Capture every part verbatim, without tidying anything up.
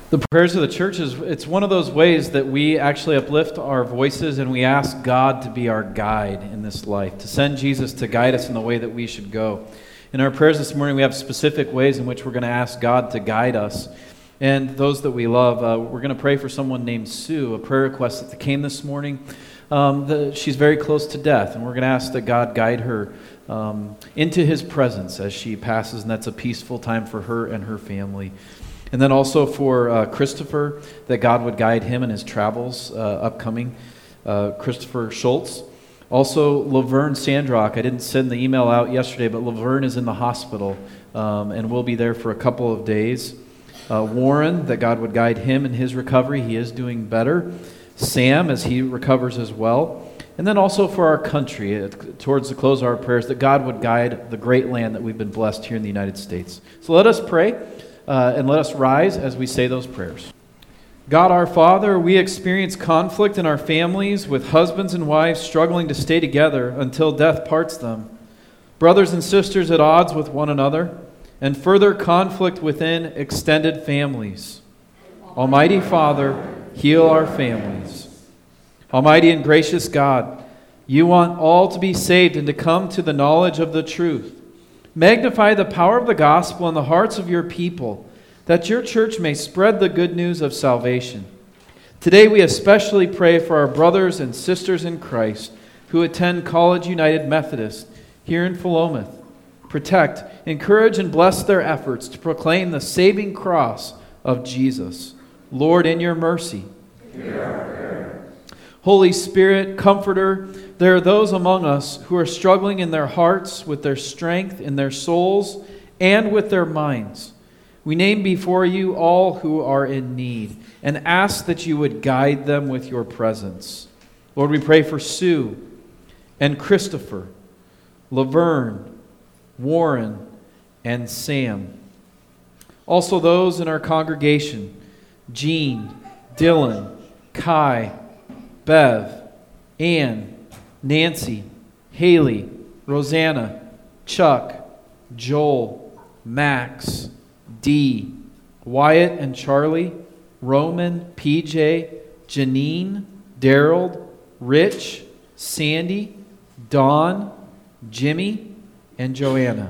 The prayers of the church is, it's one of those ways that we actually uplift our voices and we ask God to be our guide in this life, to send Jesus to guide us in the way that we should go. In our prayers this morning, we have specific ways in which we're going to ask God to guide us. And those that we love, uh, we're going to pray for someone named Sue, a prayer request that came this morning. Um, the, she's very close to death, and we're going to ask that God guide her um, into His presence as she passes, and that's a peaceful time for her and her family. And then also for uh, Christopher, that God would guide him in his travels uh, upcoming. Uh, Christopher Schultz. Also, Laverne Sandrock. I didn't send the email out yesterday, but Laverne is in the hospital um, and will be there for a couple of days. Uh, Warren, that God would guide him in his recovery. He is doing better. Sam, as he recovers as well. And then also for our country, uh, towards the close of our prayers, that God would guide the great land that we've been blessed here in the United States. So let us pray. Uh, and let us rise as we say those prayers. God our Father, we experience conflict in our families with husbands and wives struggling to stay together until death parts them, brothers and sisters at odds with one another, and further conflict within extended families. Almighty Father, heal our families. Almighty and gracious God, you want all to be saved and to come to the knowledge of the truth. Magnify the power of the gospel in the hearts of your people, that your church may spread the good news of salvation. Today we especially pray for our brothers and sisters in Christ who attend College United Methodist here in Philomath. Protect, encourage, and bless their efforts to proclaim the saving cross of Jesus. Lord, in your mercy. Hear our prayer. Holy Spirit, Comforter, there are those among us who are struggling in their hearts, with their strength, in their souls, and with their minds. We name before you all who are in need and ask that you would guide them with your presence. Lord, we pray for Sue and Christopher, Laverne, Warren, and Sam. Also those in our congregation, Jean, Dylan, Kai, Bev, Ann, Nancy, Haley, Rosanna, Chuck, Joel, Max, Dee, Wyatt and Charlie, Roman, P J, Janine, Daryl, Rich, Sandy, Dawn, Jimmy, and Joanna.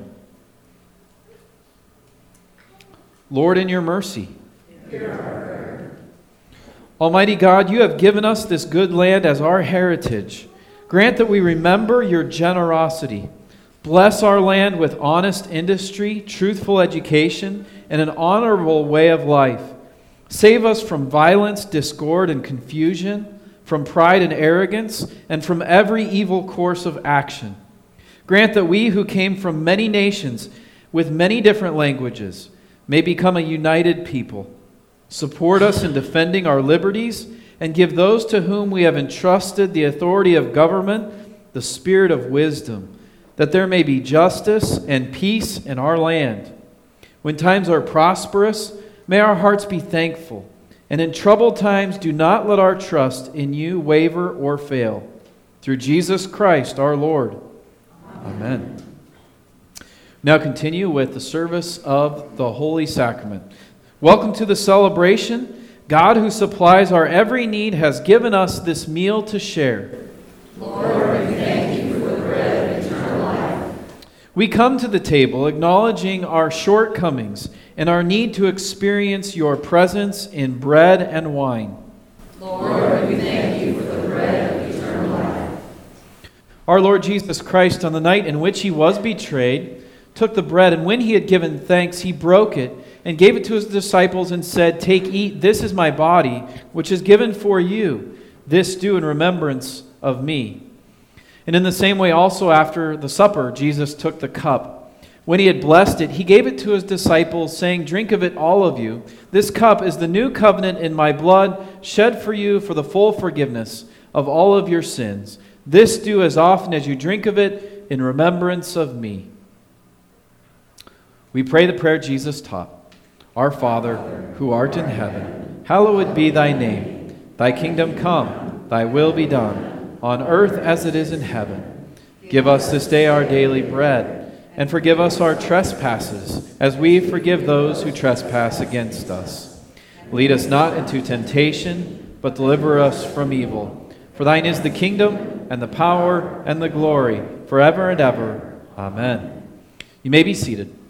Lord, in your mercy. Hear our prayer. Almighty God, you have given us this good land as our heritage. Grant that we remember your generosity. Bless our land with honest industry, truthful education, and an honorable way of life. Save us from violence, discord, and confusion, from pride and arrogance, and from every evil course of action. Grant that we who came from many nations with many different languages may become a united people. Support us in defending our liberties, and give those to whom we have entrusted the authority of government the spirit of wisdom, that there may be justice and peace in our land. When times are prosperous, may our hearts be thankful, and in troubled times do not let our trust in you waver or fail. Through Jesus Christ our Lord. Amen. Amen. Now continue with the service of the Holy Sacrament. Welcome to the celebration. God, who supplies our every need, has given us this meal to share. Lord, we thank you for the bread of eternal life. We come to the table acknowledging our shortcomings and our need to experience your presence in bread and wine. Lord, we thank you for the bread of eternal life. Our Lord Jesus Christ, on the night in which he was betrayed, took the bread, and when he had given thanks, he broke it and gave it to his disciples and said, "Take, eat, this is my body, which is given for you. This do in remembrance of me." And in the same way also after the supper, Jesus took the cup. When he had blessed it, he gave it to his disciples, saying, "Drink of it, all of you. This cup is the new covenant in my blood, shed for you for the full forgiveness of all of your sins. This do as often as you drink of it in remembrance of me." We pray the prayer Jesus taught. Our Father, who art in heaven, hallowed be thy name. Thy kingdom come, thy will be done, on earth as it is in heaven. Give us this day our daily bread, and forgive us our trespasses, as we forgive those who trespass against us. Lead us not into temptation, but deliver us from evil. For thine is the kingdom, and the power, and the glory, forever and ever. Amen. You may be seated.